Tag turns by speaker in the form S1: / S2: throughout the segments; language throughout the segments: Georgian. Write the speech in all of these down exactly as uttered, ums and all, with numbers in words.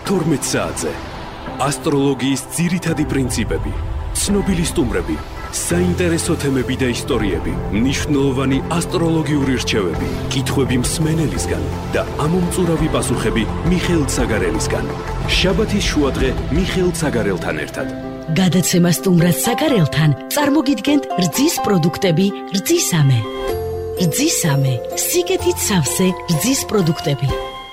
S1: თორმეტ საათზე. ასტროლოგიის ძირითადი პრინციპები, ცნობილი სტუმრები, საინტერესო თემები და ისტორიები, მნიშვნელოვანი ასტროლოგიური რჩევები, კითხვები მსმენელისგან და ამომწურავი პასუხები მიხეილ ცაგარელისგან. შაბათის შუადღე მიხეილ ცაგარელთან ერთად.
S2: გადაცემა სტუმრად ცაგარელთან წარმოგიდგენთ რძის პროდუქტები რძისამე. რძისამე, სიგეთით სავსე რძის პროდუქტები.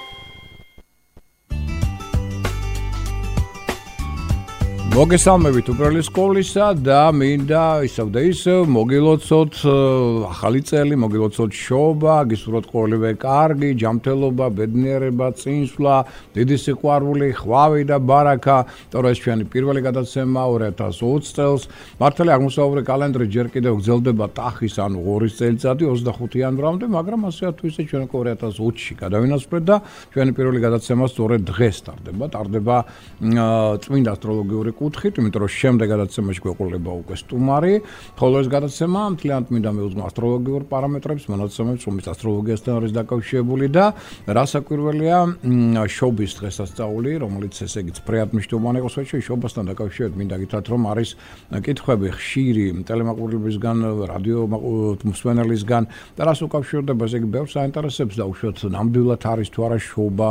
S3: მოგესალმებით უბრალი სკოლისა და მინდა ისევ და ისევ მოგილოცოთ ახალი წელი, მოგილოცოთ შობა, გისურვოთ ყოველივე კარგი, ჯანმრთელობა, ბედნიერება, წინსვლა, დიდი სიყვარული, ხვავი და ბარაკა. თორე ეს ჩვენი პირველი გადაცემა ორი ათას ოცი წელს. მართალი აღმოსავლური კალენდრი ჯერ კიდევ გრძელდება ტახის ანუ ღორის წელიწადი ოცდახუთი იანვრამდე, მაგრამ ასე თუ ისე ჩვენ ორი ათას ოცში გადავინაცვლეთ და ჩვენი პირველი გადაცემა სწორედ დღეს ტარდება. ტარდება წმინდა ასტროლოგიური კუთხით, იმიტომ რომ შემდეგ გადაცემაში გვეყოლება უკვე სტუმარი, ხოლო ეს გადაცემა მთლიანად მინდა მივუძღვო ასტროლოგიურ პარამეტრებს, მონაცემებს, რომელიც ასტროლოგიასთან არის დაკავშირებული და რასაკვირველია, შობის დღესასწაული, რომელიც ესე იგი წრეად მნიშვნელოვანი იყო სვეტში, შობასთან დაკავშირებით მინდა გითხრათ, რომ არის კითხვები ხშირი ტელემაყურებლებისგან, რადიო მსმენელისგან და რას უკავშირდება, ესე იგი ბევრს აინტერესებს და უშუალოდ ნამდვილად არის თუ არა შობა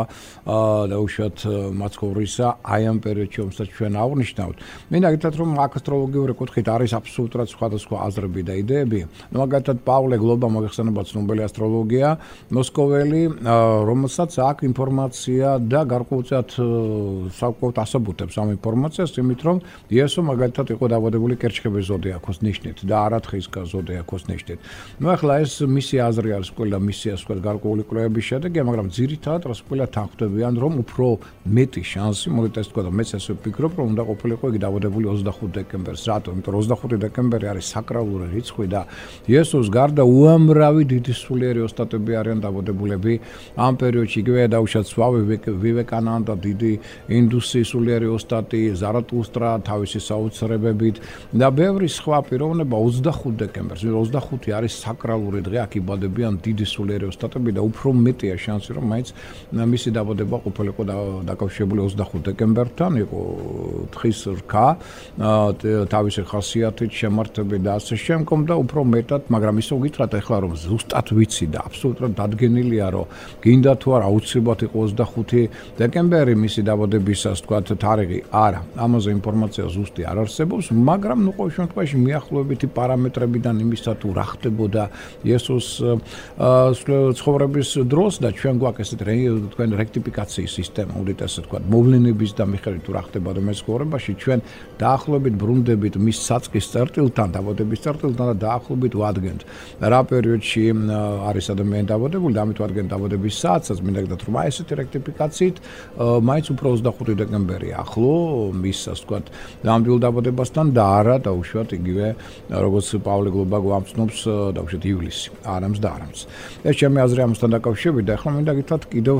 S3: და უშუალოდ მაცხოვრისა აი ამ პერიოდში, რომელსაც ჩვენ აღვნიშნავთ. მინდა გითხრათ, რომ ასტროლოგიური კუთხით არის აბსოლუტურად სხვადასხვა აზრები და იდეები. მაგალითად, პავლე გლობა მოგეხსენება ცნობილი ასტროლოგია, მოსკოველი, რომელსაც აქვს ინფორმაცია და გარკვეულწილად საკუთარ ასაბუთებს ამ ინფორმაციას, იმით რომ იესო მაგალითად იყო დაბადებული კერჩხების ზოდიაქოს ნიშნით და არა თხის ზოდიაქოს ნიშნით. ნუ ახლა ეს მისი აზრი არის, ყველა მისიას ყველა გარკვეული კვლევების შედეგია, მაგრამ ძირითადად რას ყველა თანხმდებიან, რომ უფრო მეტი შანსი, მოდით ეს თქვა და მეც ასე ვფიქრობ, რომ უნდა ყოფილიყო იგი დაბადებული ოცდახუთი დეკემბერს. რატომ? იმიტომ რომ ოცდახუთი დეკემბერი არის საკრალური რიცხვი და იესოს გარდა უამრავი დიდი სულიერი ოსტატები არიან დაბადებულები ამ პერიოდში. იგივე დაუშვათ სვავი ვივეკანანდა, დიდი ინდუსის სულიერი ოსტატი, ზარათუსტრა თავისი საოცრებებით და ბევრი სხვა პიროვნება ოცდახუთი დეკემბერს. ოცდახუთი არის საკრალური დღე, აქ იბადებიან დიდი სულიერი ოსტატები და უფრო მეტია შანსი, რომ მაინც მისი დაბადება ყოფილიყო დაკავშირებული ოცდახუთი დეკემბერთან, იყო თხის რქა, თავისი ხასიათით, შემართებით და ასე შემდგომ და უფრო მეტად, მაგრამ ისო გითხრათ ახლა რომ ზუსტად ვიცი და აბსოლუტურად დადგენილია, რომ გინდა თუ არა აუცილებლად იყო ოცდახუთი დეკემბერი მისი დაბადებისას, თქვათ თარიღი, არა, ამაზე ინფორმაცია ზუსტი არ არსებობს, მაგრამ ნუ ყოველ შემთხვევაში მიახლოებითი პარამეტრებიდან იმისა თუ რა ხდებოდა იესოს ცხოვრების დროს და ჩვენ გვაქვს ესეთ თქვენ რექტიფიკაციის სისტემა, უდით ასე თქვათ, მოვლენების და მიხედვით თუ რა ხდებოდა მე ცხოვრებაში, ჩვენ დაახლოებით ბრუნდებით მის საწყის წერტილთან, დაბადების წერტილთან და დაახლოებით ვადგენთ რა პერიოდში არის ადამიანი დაბადებული და ამით ვადგენთ დაბადების საათსაც. მინდა გითხრათ, რომ აი ესეთი რექტიფიკაციით მაინც უფრო ოცდახუთი დეკემბერი ახლო მის ასე ვთქვათ ნამდვილ დაბადებასთან და არა დაუშვათ იგივე როგორც პავლე გლობა გვამცნობს დაუშვათ ივლისი, არამს და არამს. ეს ჩემი აზრი ამასთან დაკავშირებით და ახლა მინდა გითხრათ კიდევ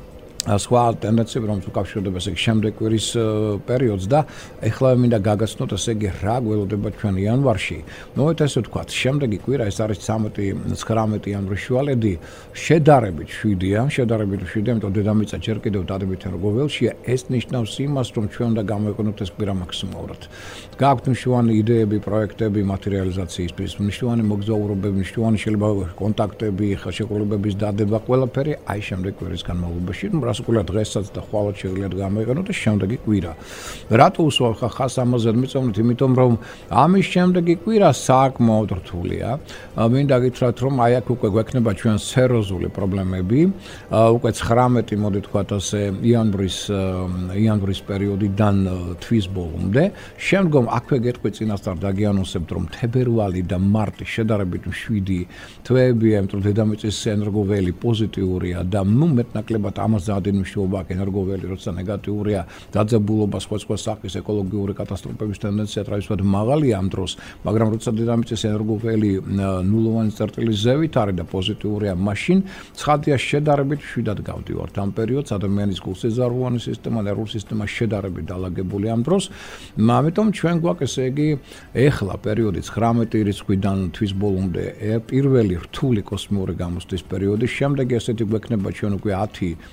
S3: სხვა ტენდენციები, რომელიც უკავშირდება ესე იგი შემდეგ კვირის პერიოდს და ეხლა მინდა გაგაცნოთ ესე იგი რა გველოდება ჩვენ იანვარში. მოვეთ ესე ვთქვათ, შემდეგი კვირა ეს არის ცამეტი ცხრამეტი იანვრის შუალედი, შედარებით შვიდია, შედარებით შვიდია, იმიტომ დედამიწა ჯერ კიდევ დადებითი რგოველშია. ეს ნიშნავს იმას, რომ ჩვენ უნდა გამოვიყენოთ ეს კვირა მაქსიმალურად. გააქვთ მნიშვნელოვანი იდეები, პროექტები მატერიალიზაციისთვის, მნიშვნელოვანი მოგზაურობები, მნიშვნელოვანი შეიძლება კონტაქტები, ხელშეკრულებების დადება, ყველაფერი აი შემდეგ კვირის განმავლობაში. რასაკურველია დღესაც და ხვალად შეგიძლიათ გამოიყენოთ და შემდეგი კვირა. რატო უსვავ ხას ამაზე მიწოვნით? იმიტომ რომ ამის შემდეგი კვირა საკმაოდ რთულია. მინდა გითხრათ, რომ აი აქ უკვე გვექნება ჩვენ სერიოზული პრობლემები. უკვე ცხრამეტი მოდი თქვათ ასე იანვრის იანვრის პერიოდიდან თვის ბოლომდე. შემდგომ აქვე გეტყვი წინასწარ დაგიანონსებთ, რომ თებერვალი და მარტი შედარებით მშვიდი თვეებია, იმიტომ რომ დედამიწის ენერგოველი პოზიტიურია და ნუ მეტნაკლებად ამას ძალიან მნიშვნელობა აქვს ენერგოველი, როცა ნეგატიურია, დაძაბულობა, სხვა სხვა სახის ეკოლოგიური კატასტროფების ტენდენცია ტრადიციულად მაღალია ამ დროს, მაგრამ როცა დედამიწის ენერგოველი ნულოვანი წერტილის ზევით არის და პოზიტიურია, მაშინ ცხადია შედარებით მშვიდად გავდივართ ამ პერიოდს, ადამიანის გულსეზარღვოვანი სისტემა, ნერვული სისტემა შედარებით დალაგებული ამ დროს. ამიტომ ჩვენ გვაქვს ესე იგი ეხლა პერიოდი ცხრამეტი რიცხვიდან თვის ბოლომდე პირველი რთული კოსმიური გამოსვლის პერიოდი, შემდეგ ესეთი გვექნება ჩვენ უკვე ათი აპრილი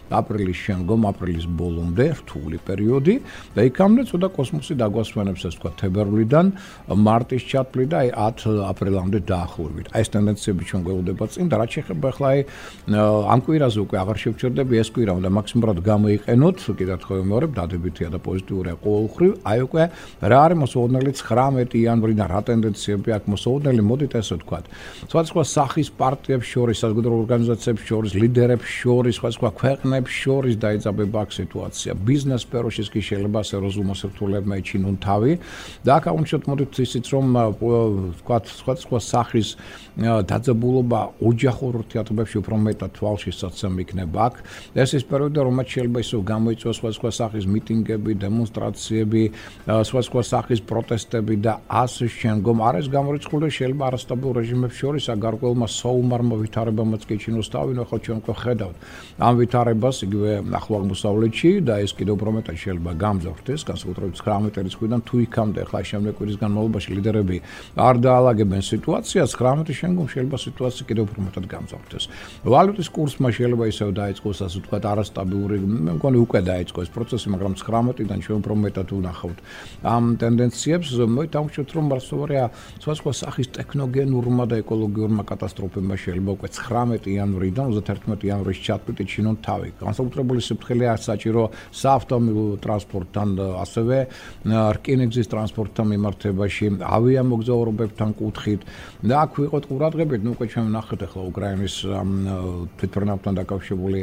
S3: აპრილის შემდგომ, აპრილის ბოლომდე, რთული პერიოდი და იქამდე ცოტა კოსმოსი დაგვასვენებს, ასე ვთქვათ, თებერვლიდან მარტის ჩათვლით და აი ათ აპრილამდე დაახლოებით. აი ეს ტენდენციები ჩვენ გველოდება წინ და რაც შეეხება ახლა აი ამ კვირაზე უკვე აღარ შევჩერდები, ეს კვირა უნდა მაქსიმუმად გამოიყენოთ, კიდევ ერთხელ ვიმეორებ, დადებითია და პოზიტიურია ყოველმხრივ. აი უკვე რა არის მოსაოდნელი ცხრამეტი იანვრიდან რა ტენდენციები აქვს მოსაოდნელი, მოდით ესე ვთქვათ. სხვადასხვა სახის პარტიებს შორის, საზოგადოებრივ ორგანიზაციებს შორის, ლიდერებს შორის, სხვადასხვა ქვეყნებს შორის დაიწყება აქ სიტუაცია. ბიზნეს სფეროშიც კი შეიძლება სერიოზულ მოსართულებმა ეჩინონ თავი და აქ აუჩვენოთ მოდით ისიც რომ ვთქვათ სხვადასხვა სახის დაძაბულობა ოჯახურ ურთიერთობებში უფრო მეტად თვალშისაცემ იქნება აქ. ეს ის პერიოდი, რომელშიც შეიძლება ისევ გამოიწვიოს სხვადასხვა სახის მიტინგები, დემონსტრაციები, სხვადასხვა სახის პროტესტები და ასე შემდგომ. არის გამორიცხული შეიძლება არასტაბილურ რეჟიმებს შორის გარკვეულმა საომარმა ვითარებამაც კი ჩინოს თავი, ნუ ახლა ჩვენ უკვე ხედავთ ამ ვითარებას იგივე ახლო აღმოსავლეთში და ეს კიდევ უფრო მეტად შეიძლება გამძორდეს, განსაკუთრებით ცხრამეტი რიცხვიდან თუ იქამდე ახლა შემდეგ კვირის განმავლობაში ლიდერები არ დაალაგებენ სიტუაციას, ცხრამეტი შემდგომ შეიძლება სიტუაცია კიდევ უფრო მეტად გამძორდეს. ვალუტის კურსმა შეიძლება ისევ დაიწყოს, ასე ვთქვათ, არასტაბილური, მე მგონი უკვე დაიწყო ეს პროცესი, მაგრამ ცხრამეტიდან ჩვენ უფრო მეტად ვნახავთ ამ ტენდენციებს. მოითამაშოთ რომ მარსოვარია სხვადასხვა სახის ტექნოგენურმა და ეკოლოგიურმა კატასტროფებმა შეიძლება უკვე ცხრამეტი იანვრიდან ოცდაერთმეტი იანვრის ჩათვლით ჩინონ თავი. განსაკუთრებული სიფრთხილეა საჭირო საავტომობილო ტრანსპორტთან, ასევე რკინიგზის ტრანსპორტთან მიმართებაში, ავიამოგზაურობებთან კუთხით და აქ ვიყოთ ყურადღებით, ნუ უკვე ჩვენ ვნახეთ ახლა უკრაინის თვითმფრინავთან დაკავშირებული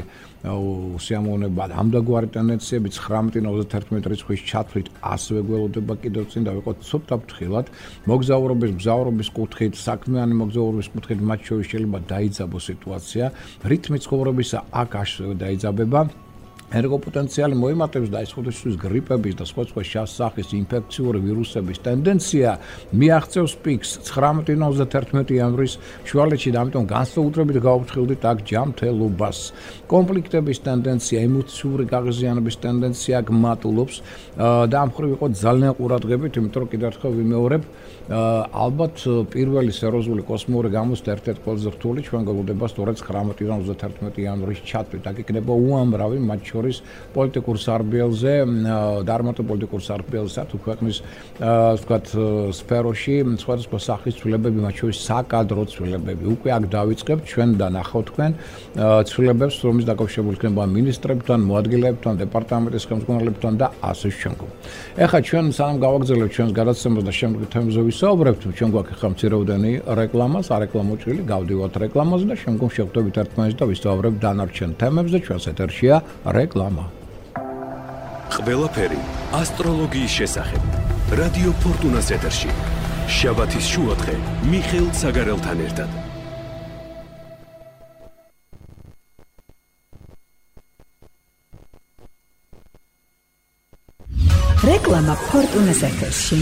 S3: სიამოვნება, ამდაგვარი ტენდენციები ცხრამეტიდან ოცდაერთმეტი რიცხვის ჩათვლით ასევე გველოდება კიდევ წინ და ვიყოთ ცოტა ფრთხილად. მოგზაურობის, მგზავრობის კუთხით, საქმიანი მოგზაურობის კუთხით მათ შორის შეიძლება დაიძაბოს სიტუაცია. რითმი ცხოვრებისა აქ ასევე დაიძაბება. ენერგოპოტენციალი მოიმატებს და ეს ხუთი გრიპების და სხვადასხვა სახის ინფექციური ვირუსების ტენდენცია მიაღწევს პიკს ცხრამეტიდან ოცდაერთმეტი იანვრის შუალედში და ამიტომ განსაკუთრებით გავაფრთხილდით აქ ჯანმრთელობას. კონფლიქტების ტენდენცია, ემოციური გაღიზიანების ტენდენცია აქ მატულობს და ამ მხრივ ვიყოთ ძალიან ყურადღებით, იმიტომ რომ კიდევ ერთხელ ვიმეორებ, ალბათ პირველი სერიოზული კოსმოსური გამოცდა ერთ-ერთი ყველაზე რთული ჩვენ გველოდება სწორედ ცხრამეტიდან ოცდაერთმეტი იანვრის ჩათვლით. აქ იქნება უამრავი მათ შორის პოლიტიკურ სარბიელზე და არ მარტო პოლიტიკურ სარბიელზე, თუ ქვეყნის ვთქვათ სფეროში სხვადასხვა სახის ცვლილებები, მათ შორის საკადრო ცვლილებები. უკვე აქ დავიწყებთ ჩვენ და ნახავთ თქვენ ცვლილებებს, რომლის დაკავშირებული იქნება მინისტრებთან, მოადგილეებთან, დეპარტამენტის ხელმძღვანელებთან და ასე შემდგომ. ეხლა ჩვენ სანამ გავაგრძელებთ ჩვენს გადაცემას და შემდგომ თემებზე ვისაუბრებთ, ჩვენ გვაქვს ახლა მცირეოდენი რეკლამა, სარეკლამო ჭრილი, გავდივართ რეკლამაზე და შემდგომ შევხვდებით ერთმანეთს და ვისაუბრებთ დანარჩენ თემებზე. ჩვენს ეთერშია რეკლამა.
S1: ყველაფერი ასტროლოგიის შესახებ. რადიო ფორტუნას ეთერში. შაბათის შუადღე მიხეილ საგარელთან ერთად.
S4: რეკლამა ფორტუნას ეთერში.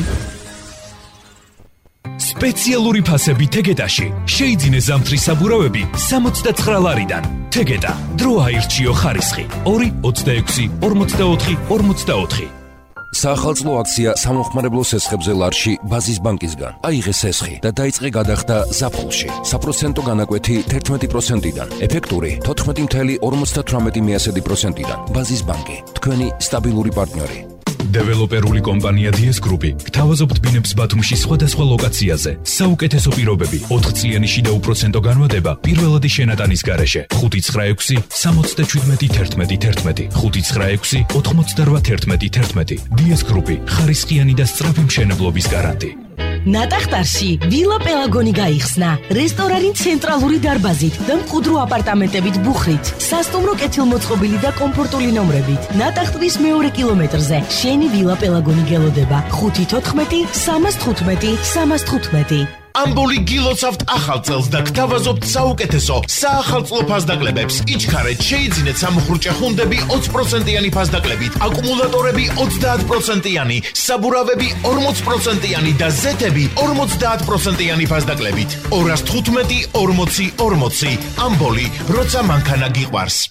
S5: სპეციალური ფასები თეგედაში. შეიძინე ზამთრის საბურავები სამოცდაცხრა ლარიდან. თეგედა, დრო აირჩიო ხარისხი. ორი ოცდაექვსი ორმოცდაოთხი ორმოცდაოთხი.
S6: საახალწლო აქცია სამომხმარებლო სესხებზე ლარში ბაზის ბანკისგან. აიღე სესხი და დაიწყე გადახდა ზაფხულში. საპროცენტო განაკვეთი თერთმეტი პროცენტიდან, ეფექტური თოთხმეტი ათეული ორმოცდათვრამეტი პროცენტიდან. ბაზის ბანკი, თქვენი სტაბილური პარტნიორი.
S5: დეველოპერული კომპანია დი ეს Group-ი გთავაზობთ ბინებს ბათუმში სხვადასხვა ლოკაციაზე. საუკეთესო პირობები, ოთხწლიანი შიდა უპროცენტო განმავლობა პირველადი შენატანის გარეშე. ხუთი ცხრა ექვსი სამოცდაჩვიდმეტი თერთმეტი თერთმეტი, ხუთი ცხრა ექვსი ოთხმოცდარვა თერთმეტი თერთმეტი. დი ეს Group-ი ხარისხიანი და სწრაფი მშენებლობის გარანტი.
S2: ნატახტარში ვილა პელაგონი გაიხსნა. რესტორანი ცენტრალური დარბაზით და მყუდრო აპარტამენტებით ბუხრით. სასტუმრო კეთილმოწყობილი და კომფორტული ნომრებით. ნატახტრის მეორე კილომეტრზე შენი ვილა პელაგონი გელოდება. ხუთი თოთხმეტი სამას თხუთმეტი სამას თხუთმეტი.
S7: ამბოლი გილოცავთ ახალ წელს და გთავაზობთ საუკეთესო საახალწლო ფასდაკლებებს. იჩქარეთ, შეიძინეთ სამუხრუჭე ხუნდები ოცი პროცენტიანი ფასდაკლებით, აკუმულატორები ოცდაათ პროცენტიანი, საბურავები ორმოცი პროცენტიანი და ზეთები ორმოცდაათ პროცენტიანი ფასდაკლებით. ორას თხუთმეტი ორმოცი ორმოცი. ამბოლი, როცა მანქანა გიყვარს.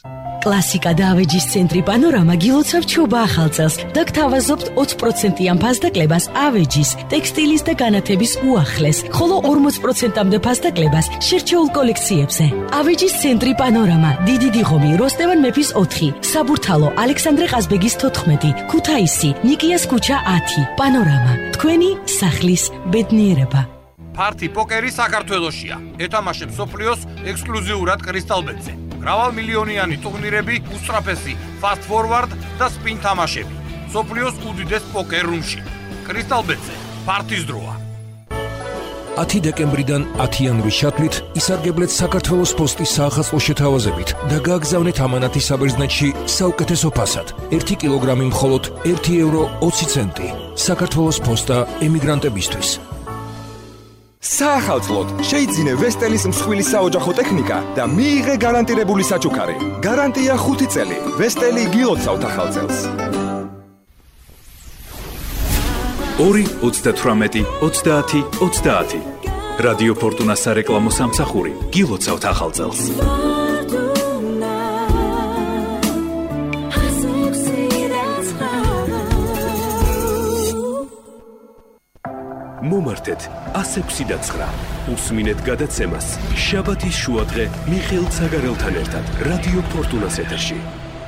S2: კლასიკა და ავეჯის ცენტრი პანორამა გილოცავ ჩობა ახალწელს და გთავაზობთ ოცი პროცენტიან ფასდაკლებას ავეჯის, ტექსტილის და განათების უახლეს, ხოლო ორმოცი პროცენტამდე ფასდაკლებას შერჩეულ კოლექციებზე. ავეჯის ცენტრი პანორამა, დიდი დიღომი, როსტევან მეფის ოთხი, საბურთალო, ალექსანდრე ყაზბეგის თოთხმეტი, ქუთაისი, ნიკიას ქუჩა ათი. პანორამა, თქვენი სახლის ბედნიერება.
S8: ფართი პოკერი საქართველოშია. ეთამაშებს სოფლიოს ექსკლუზიურად კრისტალბეტზე. მრავალმილიონიანი ტურნირები, უსწრაფესი fast forward და spin თამაშები. სოფლიოს უდიდეს პოკერ რუმში. კრისტალბეტზე ფართის დროა.
S6: ათი დეკემბრიდან ათი იანვრის შათვლით ისარგებლეთ საქართველოს პოსტის საახალწლო შეთავაზებით და გააგზავნეთ ამანათი საბერძნეთში საუკეთესო ფასად. ერთი კილოგრამი მხოლოდ ერთი ევრო ოცი ცენტი. საქართველოს პოსტა ემიგრანტებისთვის.
S9: საახალწლოდ შეიძინე ვესტელის მსხვილი საოჯახო ტექნიკა და მიიღე გარანტირებული საჩუქარი. გარანტია ხუთი წელი. ვესტელი გილოცავთ ახალწელს.
S5: ორი ოცდათვრამეტი ოცდაათი ოცდაათი რადიო ფორტუნას სარეკლამო სამსახური გილოცავთ ახალწელს.
S1: მომართეთ ას ექვსი და ცხრა. უსმინეთ გადაცემას შაბათის შუადღე მიხეილ ცაგარელთან ერთად რადიო ფორტუნას ეთერში.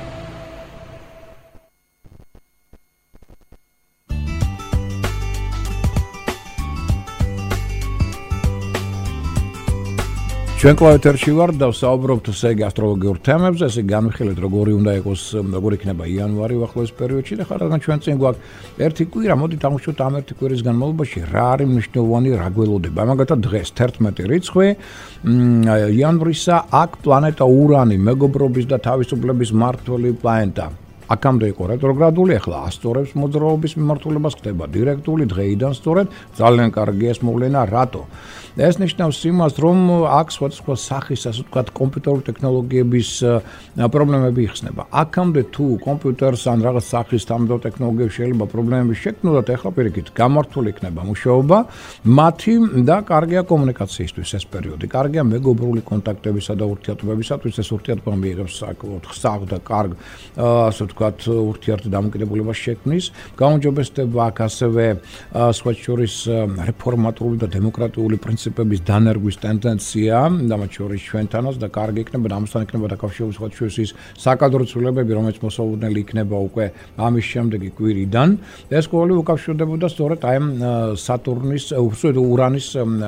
S3: ჩვენ კლავ ეთერში ვარ და ვსაუბრობთ ესე იგი ასტროლოგიურ თემებზე, ესე განვიხილეთ როგორი უნდა იყოს, როგორ იქნება იანვარი ახლოს პერიოდში და ხარაგან ჩვენ წინ გვაქვს ერთი კვირა, მოდით აღმოჩნდეთ ამ ერთი კვირის განმავლობაში რა არის მნიშვნელოვანი რა გველოდება. მაგალითად დღეს თერთმეტი რიცხვი იანვრისა აქ პლანეტა ურანი, მეგობრობის და თავისუფლების მმართველი პლანეტა. აქამდე იყო რეტროგრადული, ახლა ასწორებს მოძრაობის მიმართულებას, ხდება დირექტული დღეიდან სწორედ, ძალიან კარგია ეს მოვლენა, რატო? ეს ნიშნავს იმას, რომ აქ სხვადასხვა სახის, ასე ვთქვათ, კომპიუტერული ტექნოლოგიების პრობლემები იხსნება. აქამდე თუ კომპიუტერს ან რაღაც სახის თამბოვ ტექნოლოგიებს შეიძლება პრობლემები შექმნოდათ, ახლა პირიქით გამართული იქნება მუშაობა, მათი და კარგია კომუნიკაციისთვის ეს პერიოდი. კარგია მეგობრული კონტაქტებისა და ურთიერთობებისათვის, ეს ურთიერთობა მიიღებს საკმაოდ ხსაღ და კარგ, ასე ვთქვათ, ურთიერთდამოკიდებულებას შექმნის. გაუმჯობესდება აქ ასევე სხვა შორის რეფორმატორული და დემოკრატიული პრინციპების დანერგვის ტენდენცია, და მათ შორის ჩვენთანაც და კარგი იქნება და ამასთან იქნება დაკავშირებული სხვა შორის ის საკადრო ცვლილებები, რომელიც მოსალოდნელი იქნება უკვე ამის შემდეგი კვირიდან. ეს ყოველი უკავშირდებოდა სწორედ აი სატურნის, ურანის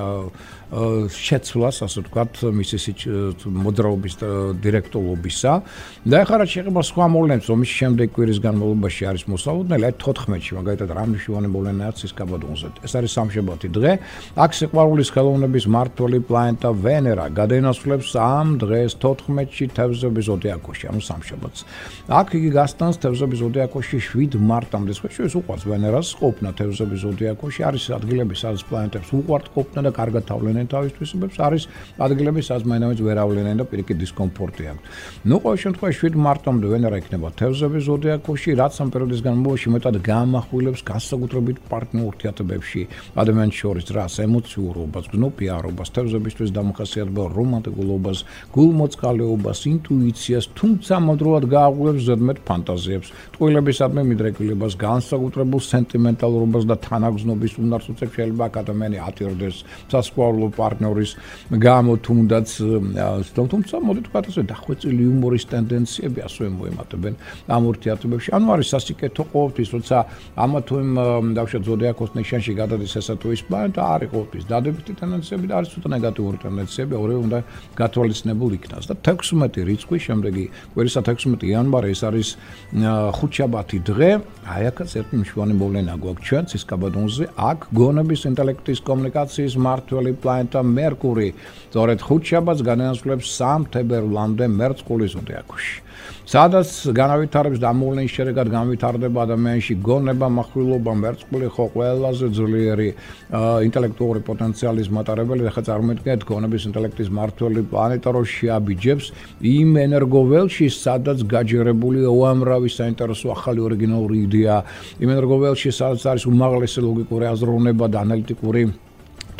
S3: შეცვლას, ასე ვთქვათ, მისი მოძრაობის დირექტორობისა. და ახლა რაც შეეხება სხვა მოვლენებს, რომლის შემდეგ კვირის განმავლობაში არის მოსალოდნელი, აი თოთხმეტში მაგალითად რა მნიშვნელოვანი მოვლენაა ცისკაბადონზე. ეს არის სამშაბათი დღე. აქ სიყვარულის ხელოვნების მმართველი პლანეტა ვენერა გადაინაცვლებს ამ დღეს თოთხმეტში თევზების ზოდიაქოში, ანუ სამშაბათს. აქ იგი გასტანს თევზების ზოდიაქოში შვიდ მარტამდე. სხვა შორის უყვარს ვენერას ყოფნა თევზების ზოდიაქოში, არის ადგილები, სადაც პლანეტებს უყვართ ყოფნა და კარგად თავლენენ თავის თვისებებს, არის ადგილები, სადაც მაინც ვერ ავლენენ და პირიქით დისკომფორტი აქვს. ნუ ყოველ შემთხვევაში შვიდ მარტამდე ვენერა იქნება თევზების ზოდიაქოში, რაც ამ პერიოდის განმავლობაში მეტად გაამახვილებს განსაკუთრებით პარტნიორ ურთიერთობებში ადამიანის შორის რას, ემოციურობას, გზნობიარობას, თევზებისთვის დამახასიათებელ რომანტიკულობას, გულმოწყალეობას, ინტუიციას, თუმცა მომდროულად გააღვივებს ზედმეტ ფანტაზიებს, ტყუილებისადმი მიდრეკილებას, განსაკუთრებულ სენტიმენტალურობას და თანაგზნობის უნარსუწებს შეიძლება აქ ადამიანი ატირდეს სასიყვარულო პარტნიორის გამო, თუნდაც, თუმცა მოდით ვთქვათ ასე დახვეწილი იუმორის ტენდენციები ასევე მოემატებენ ამ ურთიერთობებში. ანუ არის სასიკეთო ყოველთვის, როცა ამა თუ იმ დავშოთ ზოდიაქოს ნიშანში გადადის ესა თუ ის პლანეტა, არის ყოველთვის დადებითი ტენდენციები და არის ცოტა ნეგატიური ტენდენციები, ორივე უნდა გათვალისწინებულ იქნას. და თექვსმეტი რიცხვი, შემდეგი კვირისა თექვსმეტი იანვარი, ეს არის ხუთშაბათი დღე. აი აქაც ერთი მნიშვნელოვანი მოვლენა გვაქვს ჩვენ ცისკაბადონზე. აქ გონების, ინტელექტის, კომუნიკაციის მმართველი პლანეტა მერკური სწორედ ხუთშაბათს განაცხადებს სამ თებერვლამდე მერწყულის ზოდიაქოში. სადაც განავითარებს და მოვლენის შედეგად განვითარდება ადამიანში გონება, מחვილობა, მერწყული ხო ყველაზე ძლიერი ინტელექტუალური პოტენციალის მატარებელი. ახლა წარმოიდგინეთ გონების ინტელექტის მმართველი პლანეტა რო შეაბიჯებს იმ ენერგოველში, სადაც გაჯერებული უამრავი საინტერესო ახალი ორიგინალური იდეა, იმ ენერგოველში, სადაც არის უმაღლესი ლოგიკური აზროვნება და ანალიტიკური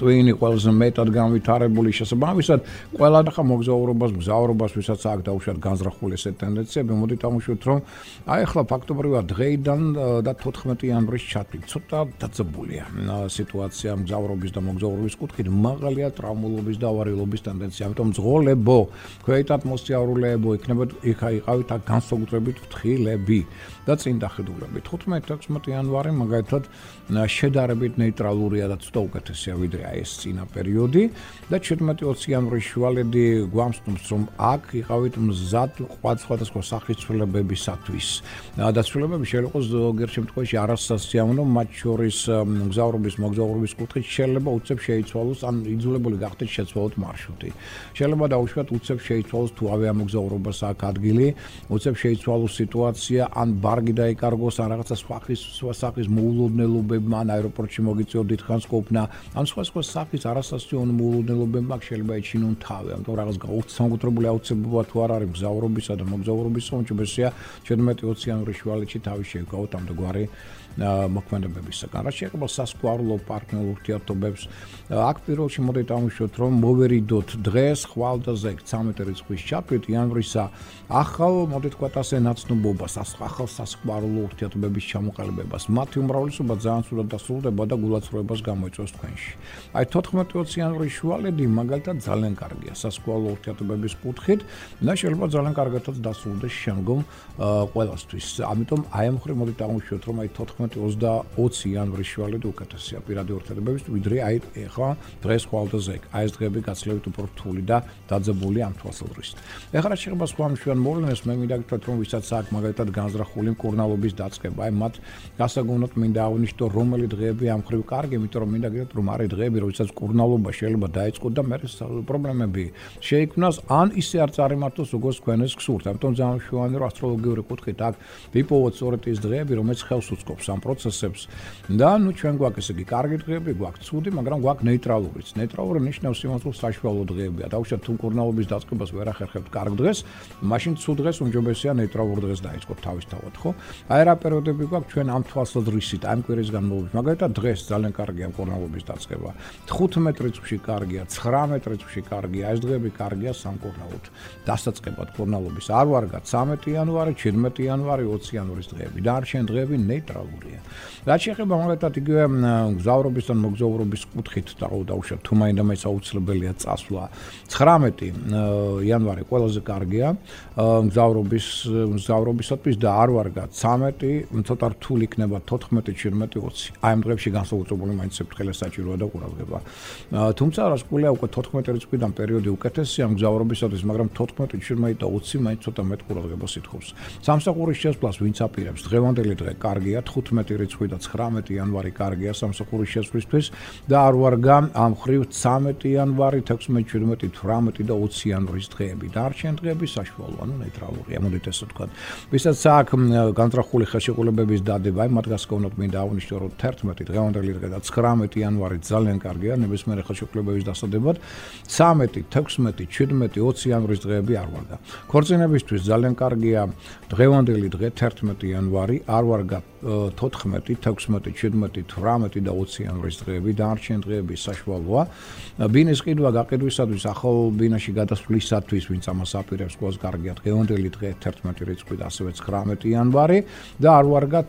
S3: ტვინი, ყველაზე მეტად განვითარებული შესაბამისად, ყველა და მოგზაურობას, მგზავრობას, ვისაც აქ დაუშვათ განზრახული ესეთი ტენდენციები, მოდით ამოშვით, რომ აი ახლა ფაქტობრივად დღეიდან და თოთხმეტი იანვრის ჩათვლით ცოტა დაძაბულია სიტუაცია მგზავრობის და მოგზაურობის კუთხით, მაღალია ტრავმულობის და ავარიულობის ტენდენცია, ამიტომ მძღოლებო, ქვეითად მოსწიარულეებო, იქნება იყავით აქ განსაკუთრებით ფრთხილები და წინ დახედულები. თხუთმეტი თექვსმეტი იანვარი მაგალითად შედარებით ნეიტრალურია და ცოტა უკეთესია ვიდრე აი ეს წინა პერიოდი და შვიდმეტი ოცი იანვრის შუალედი გვამსტუმს რომ აქ იყავით მზად სხვადასხვა სახის ცვლილებებისათვის. და ცვლილებები შეიძლება იყოს ზოგიერთ შემთხვევაში არასასიამოვნო, მათ შორის მგზავრობის მოგზაურობის კუთხით შეიძლება უცებ შეიცვალოს ან იძულებული გახდეთ შეცვალოთ მარშრუტი. შეიძლება დაუშვათ უცებ შეიცვალოს თუ ავიამოგზაურობას აქ ადგილი, უცებ შეიცვალოს სიტუაცია ან ბარგი დაიკარგოს ან რაღაცა სხვა სახის მოულოდნელობებმა ან აეროპორტში მოგიწიოთ დიდხანს ყოფნა, ან სხვა სხვა სახის არასასიამოვნო მოულოდნელობებმა შეიძლება ეჩინონ თავი. ამიტომ რაღაც განსაკუთრებული აუცილებლობა თუ არ არის მგზავრობისა და მოგზაურობის უმჯობესია შვიდმეტი ოცი იანვრის შუალედში თავი შევგავოთ ამდაგვარი მოქმედებებისაგან. რაც შეეხება სასკვარულო პარტნიორულ ურთიერთობებს, აქ პირველში მოდით ამოშვით, რომ მოვერიდოთ დღეს ხვალ და ზეგ ცამეტი რიცხვის ჩათვლით იანვრისა ახალ, მოდით ვთქვათ ასე, ნაცნობობას, ახალ სასკვარულო ურთიერთობების ჩამოყალიბებას. მათი უმრავლესობა ძალიან სრულად დასრულდება და გულაცრუებას გამოიწვევს თქვენში. აი თოთხმეტი ოცი იანვრის შუალედი მაგალითად ძალიან კარგია სასკვარულო ურთიერთობების კუთხით და შეიძლება ძალიან კარგადაც დასრულდეს შემდგომ ყველასთვის. ამიტომ აი ამ მხრივ მოდით აღმოჩნდეთ, რომ აი თოთხმეტი ოცი იანვრის შუალედი უკეთესია პირადი ურთიერთობების ვიდრე აი ეხლა დღეს ხვალ და ზეგ. აი ეს დღეები გაცილებით უფრო რთული და დაძაბული ამ თვალსაზრისით. ეხლა რაც შეეხება სხვა მშვიდ მოვლენებს, მე მინდა გითხრათ, რომ ვისაც აქ მაგალითად განზრახული მკურნალობის დაწყება, აი მათ გასაგონოდ მინდა აღნიშნო, რომელი დღეები ამ მხრივ კარგი, იმიტომ რომ მინდა გითხრათ, რომ არის დღეები, როდესაც მკურნალობა შეიძლება დაიწყოს და მერე პრობლემები შეიქმნას, ან ისე არ წარიმართოს, როგორც თქვენ ეს გსურთ. ამიტომ ძალიან მნიშვნელოვანია, რომ ასტროლოგიური კუთხით აქ ვიპოვოთ სწორედ ის დღეები, რომელიც ხელს უწყობს ამ პროცესებს და ნუ ჩვენ გვაქვს ესე იგი კარგი დღეები, გვაქვს ცუდი, მაგრამ გვაქვს ნეიტრალურიც. ნეიტრალური ნიშნავს იმას, რომ საშუალო დღეებია. დაუშვათ თუ მკურნალობის დაწყებას ვერ ახერხებთ კარგ დღეს, მაშინ ცუდ დღეს უმჯობესია ნეიტრალურ დღეს დაიწყოთ თავისთავად, ხო? აი რა პერიოდები გვაქვს ჩვენ ამ თვალსაზრისით, ამ კვირის განმავლობაში. მაგალითად დღეს ძალიან კარგია მკურნალობის დაწყება. თხუთმეტ რიცხვში კარგია, ცხრამეტ რიცხვში კარგია, ეს დღეები კარგია სამკურნალოდ. დასაწყებად მკურნალობის არ ვარგა ცამეტი იანვარი, შვიდმეტი იანვარი, ოცი იანვრის დღეები. დანარჩენი დღეები ნეიტრალურია. რაც შეეხება მაგალითად იგივე მგზავრობის ან მოგზაურობის კუთხით დაუშვათ, თუ მაინდა-მაინც აუცილებელია წასვლა. ცხრამეტი იანვარი ყველაზე კარგია მგზავრობის მგზავრობისათვის და არ ვარგა ცამეტი, ცოტა რთული იქნება თოთხმეტი, შვიდმეტი, ოცი. აი ამ დღეებში განსაკუთრებული მაინც საფრთხილე საჭიროა და ყურადღება. თუმცა რაც ყოლია უკვე თოთხმეტი რიცხვიდან პერიოდი უკეთესია მგზავრობისათვის, მაგრამ თოთხმეტი, შვიდმეტი და ოცი მაინც ცოტა მეტ ყურადღებას ითხოვს. სამსახურის შესვლას ვინც აპირებს, დღევანდელი დღე კარგია, თხუთმეტი რიცხვი და ცხრამეტი იანვარი კარგია სამსახურის შესვლისთვის და არ ვარგა ამ ხრივ ცამეტი იანვარი, თექვსმეტი, შვიდმეტი, თვრამეტი და ოცი იანვრის დღეები. დანარჩენი დღეები საშუალო, ანუ ნეიტრალურია, მოდით ესე ვთქვათ. ვისაც აქ განზრახული ხელშეკრულებების დადება, აი მათ გასაგონოდ მინდა აღნიშნო, რომ თერთმეტი დღევანდელი დღე და ცხრამეტი იანვარი ძალიან კარგია ნებისმიერი ხელშეკრულებების დასადებად. ცამეტი, თექვსმეტი, შვიდმეტი, ოცი იანვრის დღეები არ ვარგა. ქორწინებისთვის ძალიან კარგია დღევანდელი დღე თერთმეტი იანვარი, არ ვარგა თოთხმეტი, თექვსმეტი, შვიდმეტი, თვრამეტი და ოცი იანვრის დღეები. დანარჩენი დღეები საშუალოა. ბინის ყიდვა გაყიდვისათვის, ახალ ბინაში გადასვლისათვის, ვინც ამას აპირებს, ყველაზე კარგია დღევანდელი დღე თერთმეტი რიცხვი და ასევე ცხრამეტი იანვარი და არ ვარგა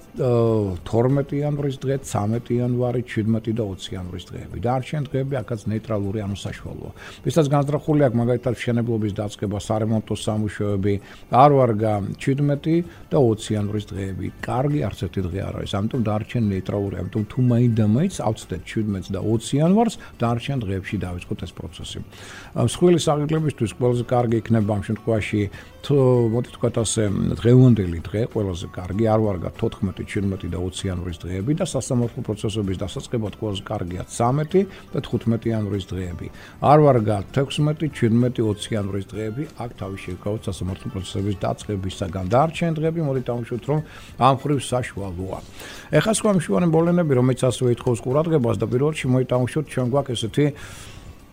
S3: თორმეტი იანვრის დღე, ცამეტი იანვარი, შვიდმეტი და ოცი იანვრის დღეები. დანარჩენი დღეები აქაც ნეიტრალური, ანუ საშუალოა. ვისაც განზრახული აქვს მაგალითად მშენებლობის დაწყება, სარემონტო სამუშაოები, არ ვარგა შვიდმეტი და ოცი იანვრის დღეები. კარგი არც ერთი დღე არ არის, ამიტომ დანარჩენი ნეიტრალური, ამიტომ თუ მაინდა-მაინც ავწდეთ შვიდმეტს და ოცი იანვარს, დანარჩენ დღეებში დავიწყოთ ეს პროცესი. მსხვილი საღირლებისთვის ყველაზე კარგი იქნება ამ შემთხვევაში, თუ მოდით ვთქვათ ასე, დღევანდელი დღე ყველაზე კარგი, არ ვარგა თოთხმეტი, შვიდმეტი და ოცი იანვრის დღეები და სასამართლო პროცესების დასაწყებად ყველაზე კარგია ცამეტი და თხუთმეტი იანვრის დღეები. არ ვარგა თექვსმეტი, შვიდმეტი, ოცი იანვრის დღეები, აქ თავი შევქავოთ სასამართლო პროცესების დაწყებისაგან. დანარჩენი დღეები მოდით დავუშვათ, რომ ამ ხრივ საშუალოა. ეხლა სხვა მშვიდობიანი მოვლენები, რომელიც ასევე ითხოვს ყურადღებას და პირველში მოდით დავუშვათ, ჩვენ გვაქვს ესეთი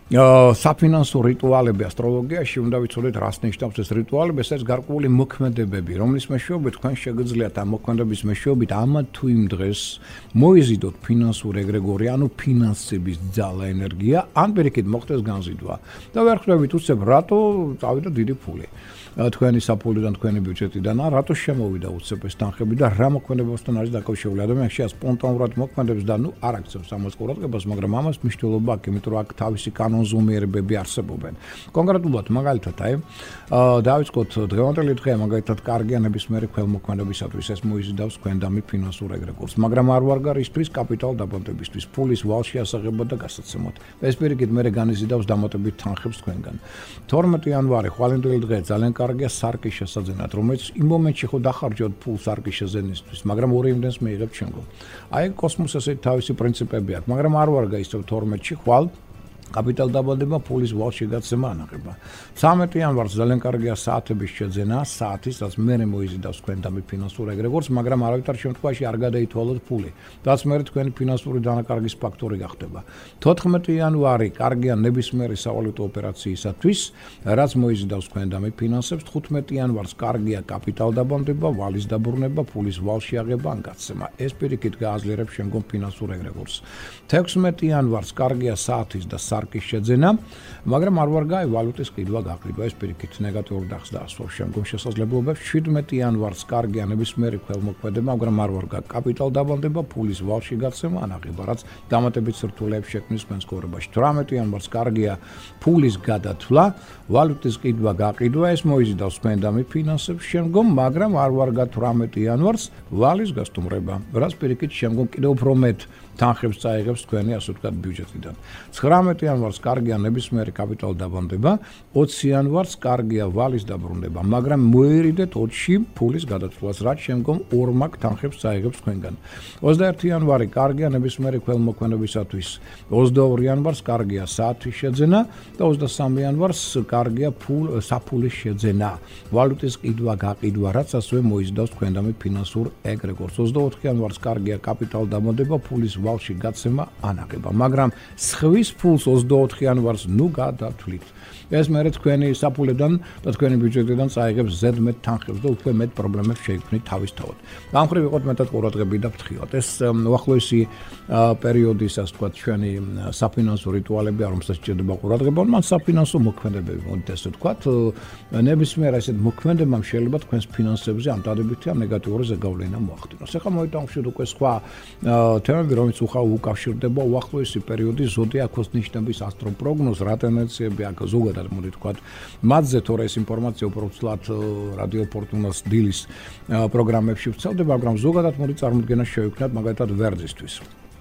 S3: საფინანსო რიტუალები ასტროლოგიაში უნდა ვიცოდეთ რას ნიშნავს ეს რიტუალები, ეს გარკვეული მოქმედებები, რომლის მეშვეობით თქვენ შეგიძლიათ ამ მოქმედების მეშვეობით ამა თუ იმ დღეს მოიზიდოთ ფინანსური ეგრეგორი, ანუ ფინანსების ძალა, ენერგია, ან პირიქით მოხდეს განზიდვა. და ვერ ხვდებით უცებ რატო წავიდა დიდი ფული. თქვენი საფულიდან, თქვენი ბიუჯეტიდან, რატო შემოვიდა უცებ ეს თანხები და რა მოქმედებასთან არის დაკავშირებული. ადამიანში სპონტანურად მოქმედებს და ნუ არ აქცევს ამას ყურადღებას, მაგრამ ამას მნიშვნელობა აქვს, იმიტომ რომ აქ თავისი კანონზომიერებები არსებობენ. კონკრეტულად მაგალითად, აი, დავიწყოთ დღევანდელი დღე, მაგალითად, კარგია ნებისმიერი ქველმოქმედებისათვის ეს მოიზიდავს თქვენდამი ფინანსურ ეგრეგორს, მაგრამ არ ვარ გარისთვის კაპიტალ დაბანდებისთვის, ფულის ვალში ასაღებად და გასაცემად. ეს პირიქით მერე განიზიდავს დამატებით თანხებს თქვენგან. თორმეტი იანვარი, ხვალინდელი დღე ძალიან კარგია სარკის შესაძენად, რომელიც იმ მომენტში ხო დახარჯოთ ფულს სარკის შესაძენისთვის, მაგრამ ორი იმდენს მიიღებთ შემდგომ. აი, კოსმოსს ესეთი თავისი პრინციპები აქვს, მაგრამ არ ვარ გაისწევ თორმეტში ხვალ კაპიტალ დაბადება ფულის ვალში გაცემა ანაღება. ცამეტი იანვარს ძალიან კარგია საათების შეძენა, საათის, რაც მერე მოიზიდავს თქვენდამი ფინანსურ ეგრეგორს, მაგრამ არავითარ შემთხვევაში არ გადაითვალოთ ფული. რაც მერე თქვენი ფინანსური დანაკარგის ფაქტორი გახდება. თოთხმეტი იანვარი კარგია ნებისმიერი სავალუტო ოპერაციისათვის, რაც მოიზიდავს თქვენდამი ფინანსებს. თხუთმეტი იანვარს კარგია კაპიტალ დაბადება, ვალის დაბრუნება, ფულის ვალში აღება ან გაცემა. ეს პირიქით გააძლიერებს შემდგომ ფინანსურ ეგრეგორს. თექვსმეტი იანვარს კარგია საათის და სარკის შეძენა, მაგრამ არ ვარ გაი ვალუტის ყიდვა გაყიდვა, ეს პირიქით ნეგატიურ დახს დაასვავს შემდგომ შესაძლებლობებს. შვიდმეტი იანვარს კარგია ნებისმიერი ქველმოქმედება, მაგრამ არ ვარ გაი კაპიტალ დაბადება, ფულის ვალში გაცემა ან აღება, რაც დამატებით სირთულეებს შექმნის თქვენს ცხოვრებაში. თვრამეტი იანვარს კარგია ფულის გადათვლა, ვალუტის ყიდვა გაყიდვა, ეს მოიზიდავს თქვენდამი ფინანსებს შემდგომ, მაგრამ არ ვარ გაი თვრამეტი იანვარს ვალის გასტუმრება, რაც პირიქით შემდგომ კიდევ უფრო მეტ თანხებს წაიღებს თქვენი ასე ვთქვათ ბიუჯეტიდან. ცხრამეტი იანვარს კარგია ნებისმიერი კაპიტალ დაბანდება, ოცი იანვარს კარგია ვალის დაბრუნება, მაგრამ მოერიდეთ ოცში ფულის გადათვლას, რაც შემდგომ ორმაგ თანხებს წაიღებს თქვენგან. ოცდაერთი იანვარი კარგია ნებისმიერი ქველმოქმედებისათვის, ოცდაორი იანვარს კარგია საათის შეძენა და ოცდასამი იანვარს კარგია ფულ საფულის შეძენა, ვალუტის ყიდვა გაყიდვა, რაც ასევე მოიზიდავს თქვენდამი ფინანსურ ეგრეგორს. ოცდაოთხი იანვარს კარგია კაპიტალ დაბადება, ფულის ვალში გაცემა ანაღება, მაგრამ ხვის ფულს ოცდაოთხი იანვარს ნუ გადათვლით. ეს მერე თქვენი საფულიდან და თქვენი ბიუჯეტიდან წაიღებს ზედმეტ თანხებს და უფრო მეტ პრობლემებს შეიქმნით თავისთავად. ამ ხრივ იყოთ მეტად ყურადღები და ფრთხილად. ეს უახლოესი პერიოდის, ასე ვთქვათ, ჩვენი საფინანსო რიტუალები არ რომელსაც სჭირდება ყურადღება, მან საფინანსო მოქმედებები, მოდით ესე ვთქვათ, ნებისმიერ ასეთ მოქმედებამ შეიძლება თქვენს ფინანსებზე ამ დადებითი ან ნეგატიური ზეგავლენა მოახდინოს. ეხლა მოვიტანხმოთ უკვე სხვა თემები, რომელიც უხა უკავშირდება უახლოესი პერიოდის ზოდიაქოს ნიშნების ასტროპროგნოზს, რა ტენდენციები აქვს ზოგადად მოდი თქვათ, მათზე თორე ეს ინფორმაცია უფრო ვცლად რადიო ფორტუნას დილის პროგრამებში ვცელდება, მაგრამ ზოგადად მოდი წარმოდგენა შევიქნათ მაგალითად ვერძისთვის.